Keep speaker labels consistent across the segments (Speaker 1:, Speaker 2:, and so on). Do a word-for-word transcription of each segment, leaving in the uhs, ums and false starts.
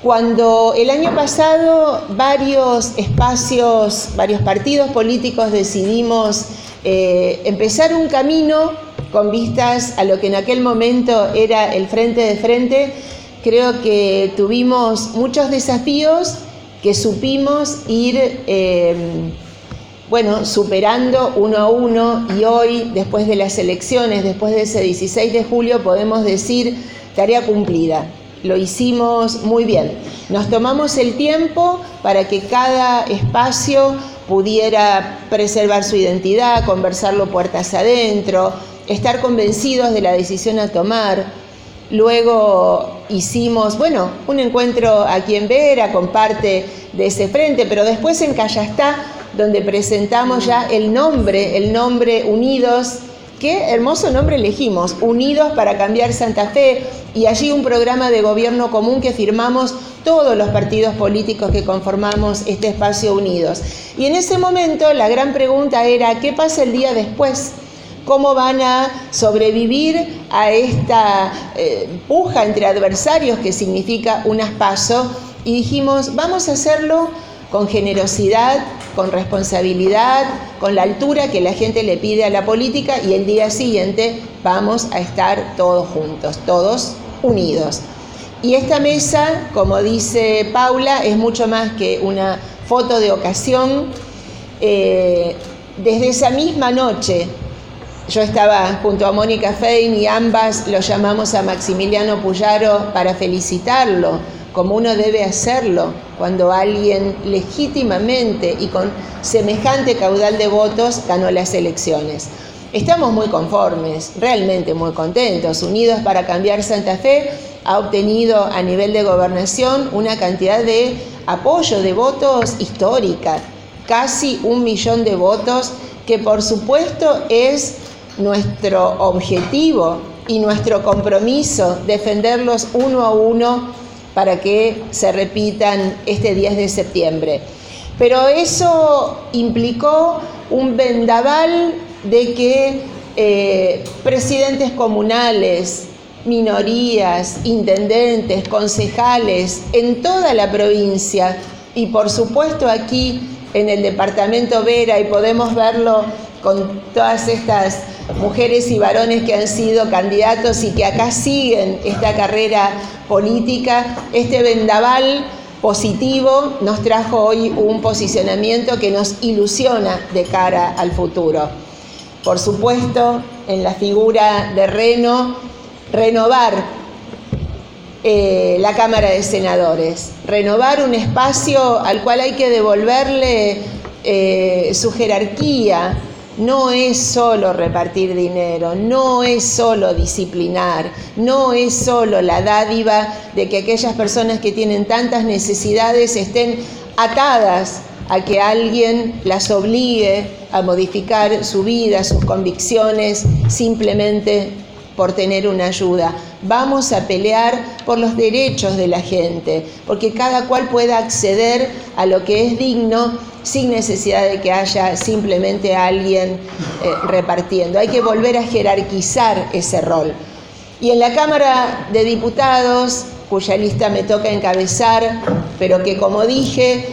Speaker 1: Cuando el año pasado varios espacios, varios partidos políticos decidimos eh, empezar un camino con vistas a lo que en aquel momento era el Frente de Frente, creo que tuvimos muchos desafíos que supimos ir eh, bueno, superando uno a uno, y hoy, después de las elecciones, después de ese dieciséis de julio, podemos decir tarea cumplida. Lo hicimos muy bien. Nos tomamos el tiempo para que cada espacio pudiera preservar su identidad, conversarlo puertas adentro, estar convencidos de la decisión a tomar. Luego hicimos, bueno, un encuentro aquí en Vera con parte de ese frente, pero después en Callastá, donde presentamos ya el nombre, el nombre Unidos. Qué hermoso nombre elegimos, Unidos para Cambiar Santa Fe, y allí un programa de gobierno común que firmamos todos los partidos políticos que conformamos este espacio Unidos. Y en ese momento la gran pregunta era, ¿qué pasa el día después? ¿Cómo van a sobrevivir a esta eh, puja entre adversarios que significa un PASO? Y dijimos, vamos a hacerlo con generosidad, con responsabilidad, con la altura que la gente le pide a la política, y el día siguiente vamos a estar todos juntos, todos unidos. Y esta mesa, como dice Paula, es mucho más que una foto de ocasión. Eh, desde esa misma noche, yo estaba junto a Mónica Fein y ambas lo llamamos a Maximiliano Puyaro para felicitarlo, como uno debe hacerlo cuando alguien legítimamente y con semejante caudal de votos ganó las elecciones. Estamos muy conformes, realmente muy contentos. Unidos para Cambiar Santa Fe ha obtenido a nivel de gobernación una cantidad de apoyo de votos histórica, casi un millón de votos, que por supuesto es nuestro objetivo y nuestro compromiso defenderlos uno a uno para que se repitan este diez de septiembre. Pero eso implicó un vendaval de que eh, presidentes comunales, minorías, intendentes, concejales en toda la provincia, y por supuesto aquí en el departamento Vera, y podemos verlo con todas estas mujeres y varones que han sido candidatos y que acá siguen esta carrera política, este vendaval positivo nos trajo hoy un posicionamiento que nos ilusiona de cara al futuro. Por supuesto, en la figura de Reno, renovar eh, la Cámara de Senadores, renovar un espacio al cual hay que devolverle eh, su jerarquía. No es solo repartir dinero, no es solo disciplinar, no es solo la dádiva de que aquellas personas que tienen tantas necesidades estén atadas a que alguien las obligue a modificar su vida, sus convicciones, simplemente por tener una ayuda. Vamos a pelear por los derechos de la gente, porque cada cual pueda acceder a lo que es digno sin necesidad de que haya simplemente alguien eh, repartiendo. Hay que volver a jerarquizar ese rol. Y en la Cámara de Diputados, cuya lista me toca encabezar, pero que, como dije,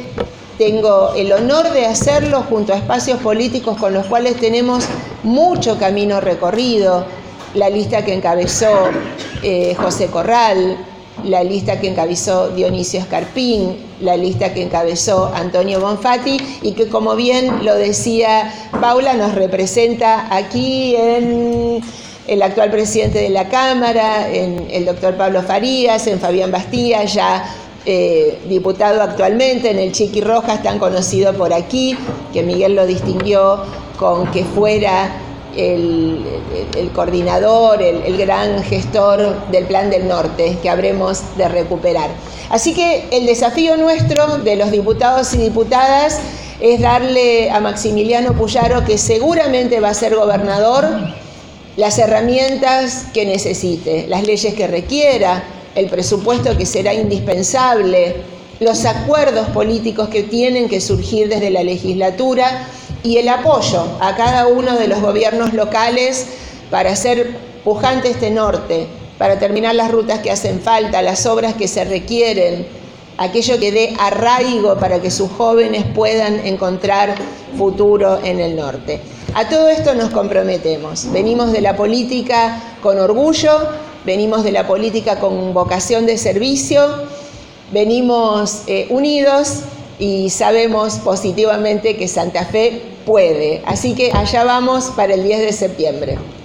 Speaker 1: tengo el honor de hacerlo junto a espacios políticos con los cuales tenemos mucho camino recorrido, la lista que encabezó eh, José Corral, la lista que encabezó Dionisio Escarpín, la lista que encabezó Antonio Bonfatti, y que, como bien lo decía Paula, nos representa aquí en el actual presidente de la Cámara, en el doctor Pablo Farías, en Fabián Bastía, ya eh, diputado actualmente, en el Chiqui Rojas, tan conocido por aquí, que Miguel lo distinguió con que fuera El, el, el coordinador, el, el gran gestor del Plan del Norte, que habremos de recuperar. Así que el desafío nuestro de los diputados y diputadas es darle a Maximiliano Puyaro, que seguramente va a ser gobernador, las herramientas que necesite, las leyes que requiera, el presupuesto que será indispensable, los acuerdos políticos que tienen que surgir desde la legislatura, y el apoyo a cada uno de los gobiernos locales para hacer pujante este norte, para terminar las rutas que hacen falta, las obras que se requieren, aquello que dé arraigo para que sus jóvenes puedan encontrar futuro en el norte. A todo esto nos comprometemos. Venimos de la política con orgullo, venimos de la política con vocación de servicio, venimos eh, unidos y sabemos positivamente que Santa Fe puede. Así que allá vamos para el diez de septiembre.